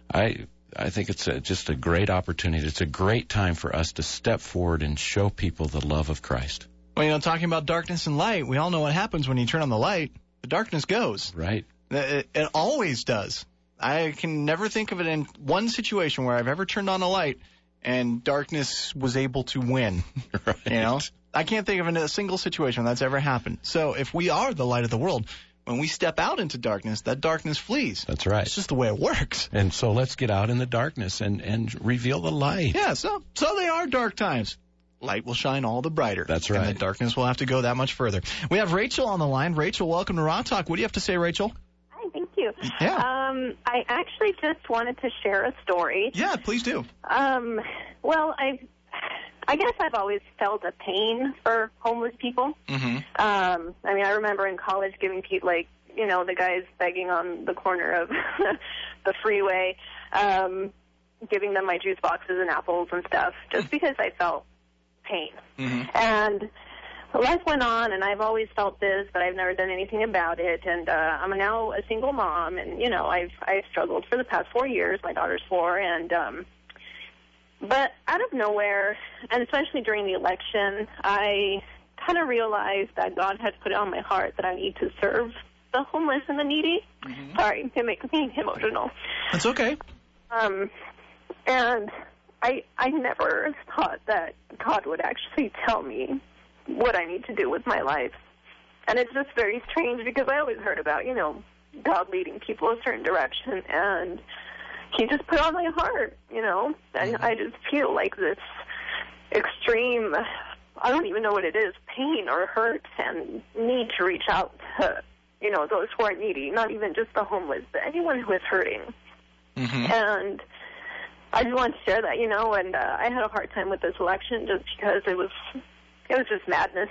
I think it's just a great opportunity. It's a great time for us to step forward and show people the love of Christ. Well, talking about darkness and light, we all know what happens when you turn on the light. The darkness goes. Right. It always does. I can never think of it in one situation where I've ever turned on a light and darkness was able to win. Right. I can't think of a single situation that's ever happened. So if we are the light of the world, when we step out into darkness, that darkness flees. That's right. It's just the way it works. And so let's get out in the darkness and reveal the light. Yeah, so they are dark times. Light will shine all the brighter. That's right. And the darkness will have to go that much further. We have Rachel on the line. Rachel, welcome to Raw Talk. What do you have to say, Rachel? Hi, thank you. Yeah. I actually just wanted to share a story. Yeah, please do. Well, I guess I've always felt a pain for homeless people. Mm-hmm. I remember in college giving people, the guys begging on the corner of the freeway, giving them my juice boxes and apples and stuff, just because I felt pain. Mm-hmm. And life went on, and I've always felt this, but I've never done anything about it. And I'm now a single mom, and I've struggled for the past 4 years. My daughter's 4, and but out of nowhere, and especially during the election, I kind of realized that God had put it on my heart that I need to serve the homeless and the needy. Mm-hmm. Sorry, it makes me emotional. That's okay. And I never thought that God would actually tell me what I need to do with my life. And it's just very strange because I always heard about, God leading people a certain direction. And, he just put on my heart, and I just feel like this extreme, I don't even know what it is, pain or hurt and need to reach out to, those who are needy, not even just the homeless, but anyone who is hurting. Mm-hmm. And I just wanted to share that, and I had a hard time with this election just because it was just madness.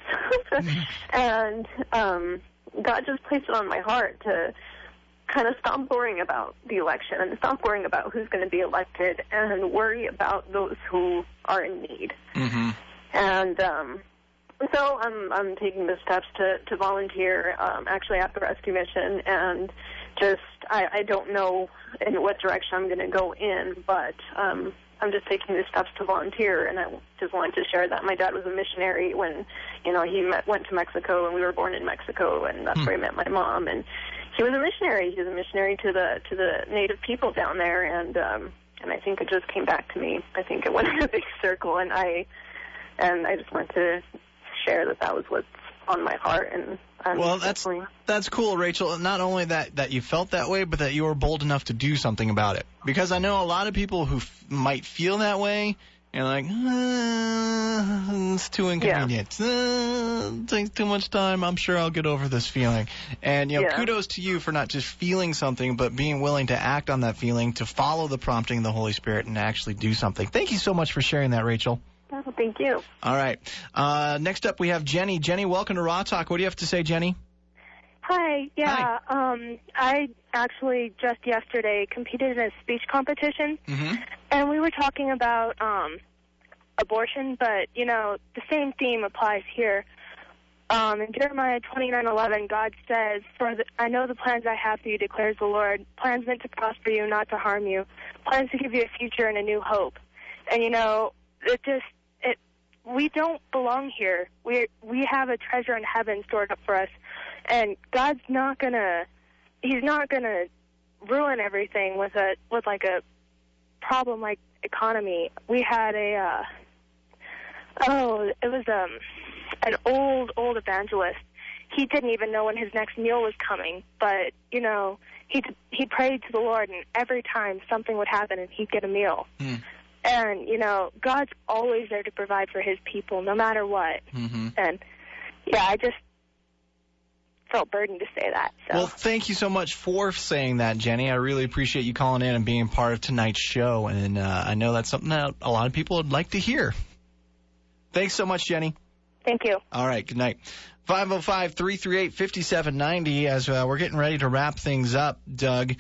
And God just placed it on my heart to kind of stop worrying about the election and stop worrying about who's going to be elected and worry about those who are in need. Mm-hmm. And so I'm taking the steps to volunteer actually at the rescue mission, and just I don't know in what direction I'm going to go in, but I'm just taking the steps to volunteer, and I just wanted to share that my dad was a missionary when he went to Mexico, and we were born in Mexico, and that's where I met my mom, and he was a missionary. He was a missionary to the native people down there, and I think it just came back to me. I think it went in a big circle, and I just wanted to share that was what's on my heart. And well, that's cool, Rachel. Not only that you felt that way, but that you were bold enough to do something about it. Because I know a lot of people who might feel that way. You're like, it's too inconvenient. It takes too much time. I'm sure I'll get over this feeling. And, kudos to you for not just feeling something, but being willing to act on that feeling, to follow the prompting of the Holy Spirit and actually do something. Thank you so much for sharing that, Rachel. Oh, thank you. All right. Next up, we have Jenny. Jenny, welcome to Raw Talk. What do you have to say, Jenny? Hi. Yeah. Hi. I actually just yesterday competed in a speech competition, and we were talking about abortion, but the same theme applies here. In Jeremiah 29:11, God says, I know the plans I have for you, declares the Lord, plans meant to prosper you, not to harm you, plans to give you a future and a new hope. And we don't belong here. We have a treasure in heaven stored up for us, and God's not gonna ruin everything with a problem like economy. We had it was an old evangelist. He didn't even know when his next meal was coming, but he prayed to the Lord, and every time something would happen, and he'd get a meal. And, God's always there to provide for his people, no matter what. And, I just felt burdened to say that. So. Well, thank you so much for saying that, Jenny. I really appreciate you calling in and being part of tonight's show. And I know that's something that a lot of people would like to hear. Thanks so much, Jenny. Thank you. All right, good night. 505-338-5790 as we're getting ready to wrap things up, Doug.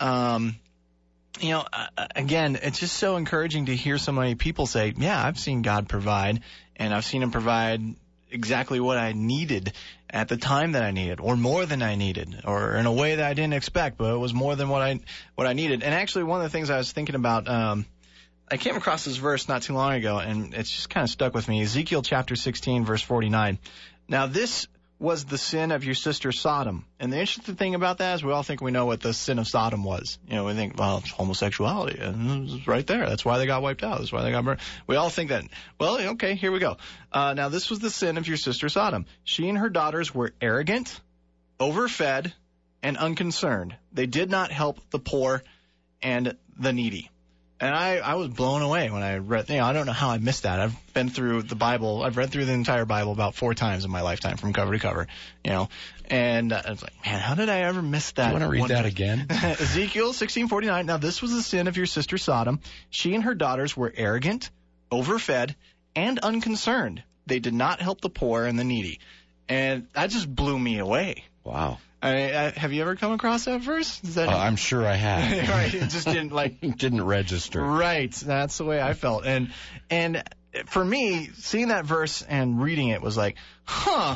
Again, it's just so encouraging to hear so many people say, yeah, I've seen God provide, and I've seen him provide exactly what I needed at the time that I needed, or more than I needed, or in a way that I didn't expect, but it was more than what I needed. And actually, one of the things I was thinking about, I came across this verse not too long ago, and it's just kind of stuck with me. Ezekiel chapter 16, verse 49. Now, this was the sin of your sister Sodom. And the interesting thing about that is we all think we know what the sin of Sodom was. We think, well, it's homosexuality. And it's right there. That's why they got wiped out. That's why they got burned. We all think that. Well, okay, here we go. Now, this was the sin of your sister Sodom. She and her daughters were arrogant, overfed, and unconcerned. They did not help the poor and the needy. And I was blown away when I read, I don't know how I missed that. I've been through the Bible. I've read through the entire Bible about 4 times in my lifetime from cover to cover, And I was like, man, how did I ever miss that? You want to read that again? Ezekiel 16:49. Now, this was the sin of your sister Sodom. She and her daughters were arrogant, overfed, and unconcerned. They did not help the poor and the needy. And that just blew me away. Wow. Have you ever come across that verse? I'm sure I have. Right. It just didn't didn't register. Right. That's the way I felt. And for me, seeing that verse and reading it was like, huh.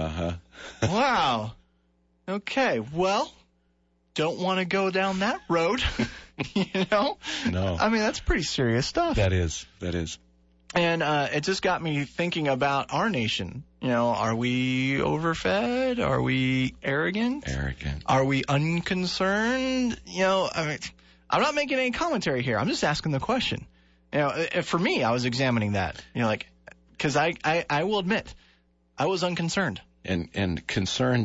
Wow. Okay. Well, don't want to go down that road. No. I mean, that's pretty serious stuff. That is. And it just got me thinking about our nation. Are we overfed? Are we arrogant? Are we unconcerned? I'm not making any commentary here. I'm just asking the question. For me, I was examining that. Because I will admit, I was unconcerned. And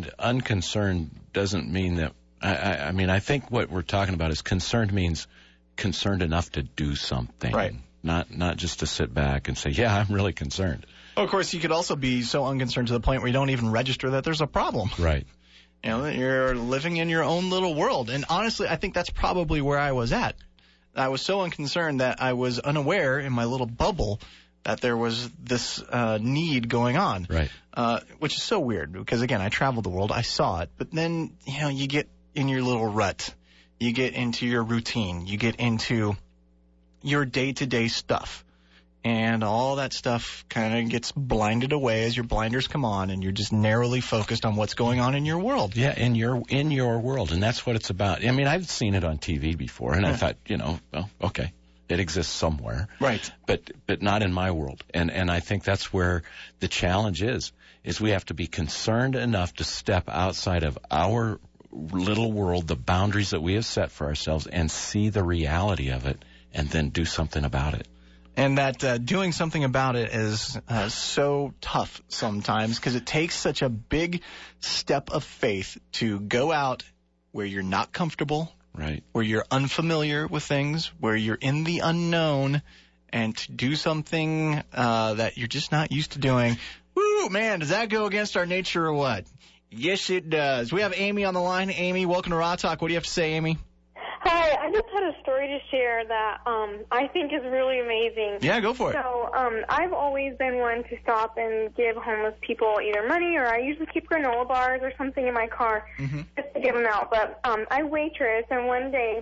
unconcerned doesn't mean that. I think what we're talking about is concerned means concerned enough to do something. Right. Not just to sit back and say, yeah, I'm really concerned. Well, of course, you could also be so unconcerned to the point where you don't even register that there's a problem. Right. You know, you're living in your own little world. And honestly, I think that's probably where I was at. I was so unconcerned that I was unaware in my little bubble that there was this need going on. Right. Which is so weird because, again, I traveled the world. I saw it. But then, you know, you get in your little rut. You get into your routine. You get into your day-to-day stuff. And all that stuff kind of gets blinded away as your blinders come on, and you're just narrowly focused on what's going on in your world. Yeah, in your world, and that's what it's about. I mean, I've seen it on TV before, and I thought, well, okay, it exists somewhere, right? But not in my world. And I think that's where the challenge is we have to be concerned enough to step outside of our little world, the boundaries that we have set for ourselves, and see the reality of it, and then do something about it. And that doing something about it is so tough sometimes because it takes such a big step of faith to go out where you're not comfortable, right? Where you're unfamiliar with things, where you're in the unknown, and to do something that you're just not used to doing. Woo, man, does that go against our nature or what? Yes, it does. We have Amy on the line. Amy, welcome to Raw Talk. What do you have to say, Amy? Hi, I just had a story to share that I think is really amazing. Yeah, go for it. So I've always been one to stop and give homeless people either money, or I usually keep granola bars or something in my car just to give them out. But I waitress, and one day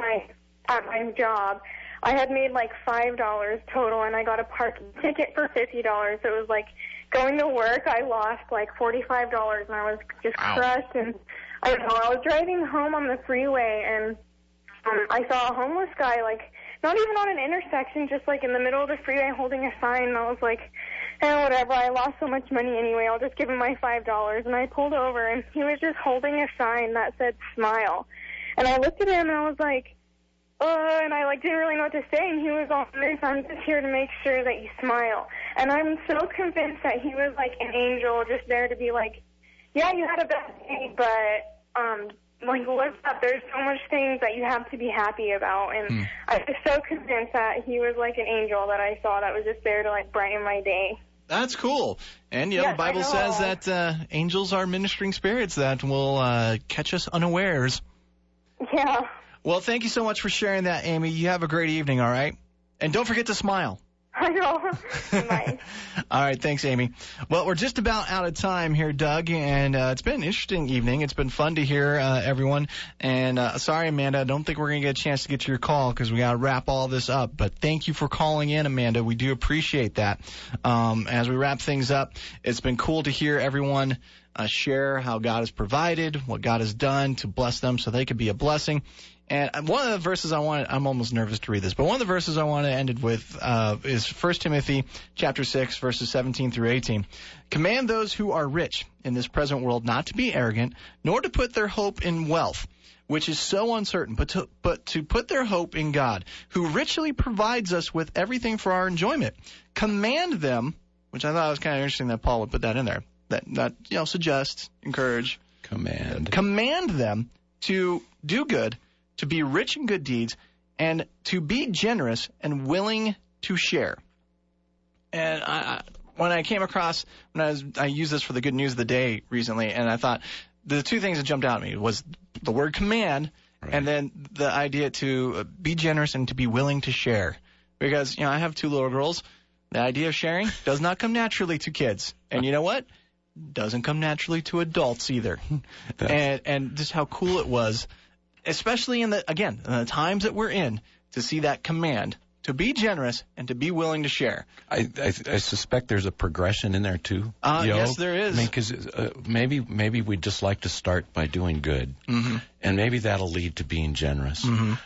at my job, I had made like $5 total, and I got a parking ticket for $50. So it was like going to work, I lost like $45, and I was just crushed. And I don't know, I was driving home on the freeway, and I saw a homeless guy, like, not even on an intersection, just, like, in the middle of the freeway holding a sign. And I was like, whatever, I lost so much money anyway, I'll just give him my $5. And I pulled over, and he was just holding a sign that said, smile. And I looked at him, and I was like, and I, like, didn't really know what to say. And he was all this, I'm just here to make sure that you smile. And I'm so convinced that he was, like, an angel just there to be like, yeah, you had a bad day, but, like, what's up? There's so much things that you have to be happy about. And I was so convinced that he was like an angel that I saw that was just there to, like, brighten my day. That's cool. And, the Bible says that angels are ministering spirits that will catch us unawares. Yeah. Well, thank you so much for sharing that, Amy. You have a great evening, all right? And don't forget to smile. I know. Nice. All right, thanks, Amy. Well, we're just about out of time here, Doug, and it's been an interesting evening. It's been fun to hear everyone. And sorry, Amanda, I don't think we're going to get a chance to get to your call because we got to wrap all this up. But thank you for calling in, Amanda. We do appreciate that. As we wrap things up, it's been cool to hear everyone share how God has provided, what God has done to bless them so they could be a blessing. And one of the verses I'm almost nervous to read this, but one of the verses I want to end it with is 1 Timothy chapter 6, verses 17 through 18. Command those who are rich in this present world not to be arrogant, nor to put their hope in wealth, which is so uncertain, but to put their hope in God, who richly provides us with everything for our enjoyment. Command them, which I thought was kind of interesting that Paul would put that in there, that suggest, encourage. Command them to do good, to be rich in good deeds, and to be generous and willing to share. And when I came across, I used this for the good news of the day recently, and I thought the two things that jumped out at me was the word command, and then the idea to be generous and to be willing to share. Because, I have two little girls. The idea of sharing does not come naturally to kids. And you know what? Doesn't come naturally to adults either. And just how cool it was, especially in the times that we're in, to see that command to be generous and to be willing to share. I suspect there's a progression in there too. Yes, there is. I mean, because maybe we'd just like to start by doing good, and maybe that'll lead to being generous.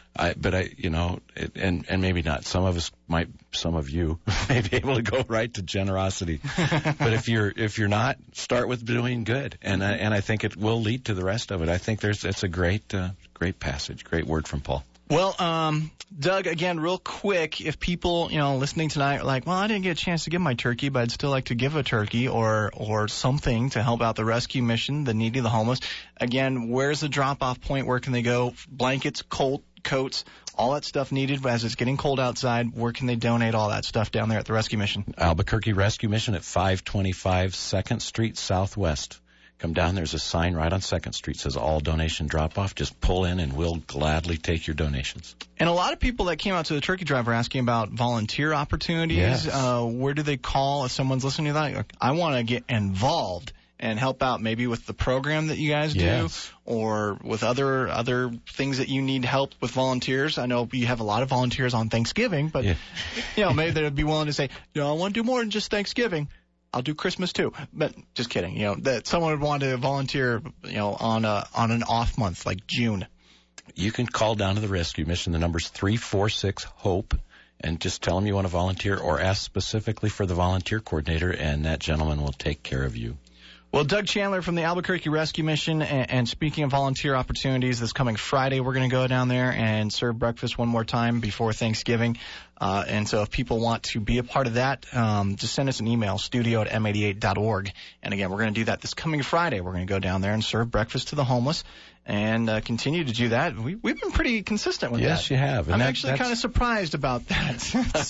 And maybe not. Some of you may be able to go right to generosity. But if you're not, start with doing good, and I think it will lead to the rest of it. I think it's a great passage, great word from Paul. Well, Doug, again, real quick, if people, listening tonight are like, well, I didn't get a chance to give my turkey, but I'd still like to give a turkey or something to help out the rescue mission, the needy, the homeless. Again, where's the drop-off point? Where can they go? Blankets, coats, all that stuff needed as it's getting cold outside. Where can they donate all that stuff down there at the Rescue Mission? Albuquerque Rescue Mission at 525 2nd Street Southwest. Come down, there's a sign right on 2nd Street says all donation drop-off. Just pull in and we'll gladly take your donations. And a lot of people that came out to the turkey drive are asking about volunteer opportunities. Yes. Where do they call if someone's listening to that? I want to get involved and help out maybe with the program that you guys do, yes, or with other things that you need help with volunteers. I know you have a lot of volunteers on Thanksgiving, but maybe they'd be willing to say, I want to do more than just Thanksgiving. I'll do Christmas too. But just kidding. That someone would want to volunteer, on an off month like June. You can call down to the Rescue Mission. The number's 346-HOPE, and just tell them you want to volunteer, or ask specifically for the volunteer coordinator, and that gentleman will take care of you. Well, Doug Chandler from the Albuquerque Rescue Mission, and speaking of volunteer opportunities, this coming Friday we're going to go down there and serve breakfast one more time before Thanksgiving. And so if people want to be a part of that, just send us an email, studio@m88.org. And again, we're going to do that this coming Friday. We're going to go down there and serve breakfast to the homeless and continue to do that. We've been pretty consistent with that. Yes, you have. And I'm actually kind of surprised about that.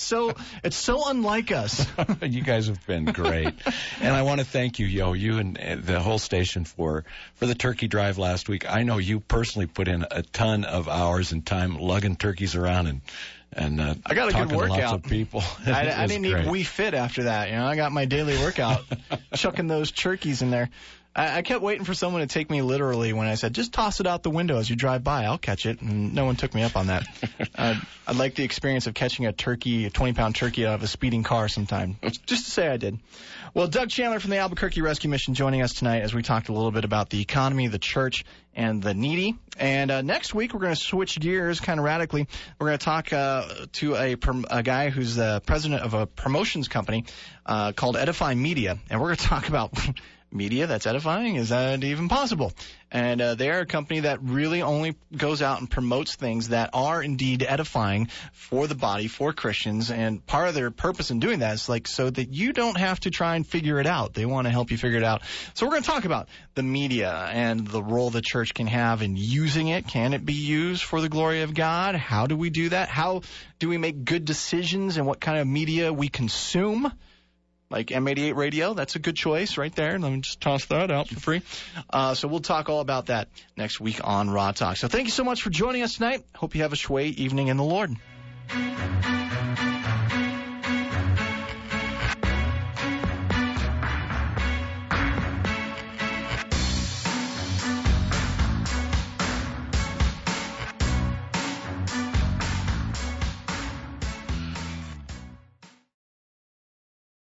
It's so unlike us. You guys have been great. And I want to thank you, you and the whole station for the turkey drive last week. I know you personally put in a ton of hours and time lugging turkeys around and I got a good workout. To lots of people. I didn't eat Wii Fit after that. I got my daily workout, chucking those turkeys in there. I kept waiting for someone to take me literally when I said, just toss it out the window as you drive by. I'll catch it. And no one took me up on that. I'd like the experience of catching a 20-pound turkey out of a speeding car sometime. Just to say I did. Well, Doug Chandler from the Albuquerque Rescue Mission joining us tonight as we talked a little bit about the economy, the church, and the needy. And next week we're going to switch gears kind of radically. We're going to talk to a guy who's the president of a promotions company called Edify Media. And we're going to talk about media that's edifying. Is that even possible? And they are a company that really only goes out and promotes things that are indeed edifying for the body, for Christians. And part of their purpose in doing that is so that you don't have to try and figure it out. They want to help you figure it out. So we're going to talk about the media and the role the church can have in using it. Can it be used for the glory of God? How do we do that? How do we make good decisions and what kind of media we consume? Like M88 Radio, that's a good choice right there. Let me just toss that out for free. So we'll talk all about that next week on Raw Talk. So thank you so much for joining us tonight. Hope you have a sway evening in the Lord.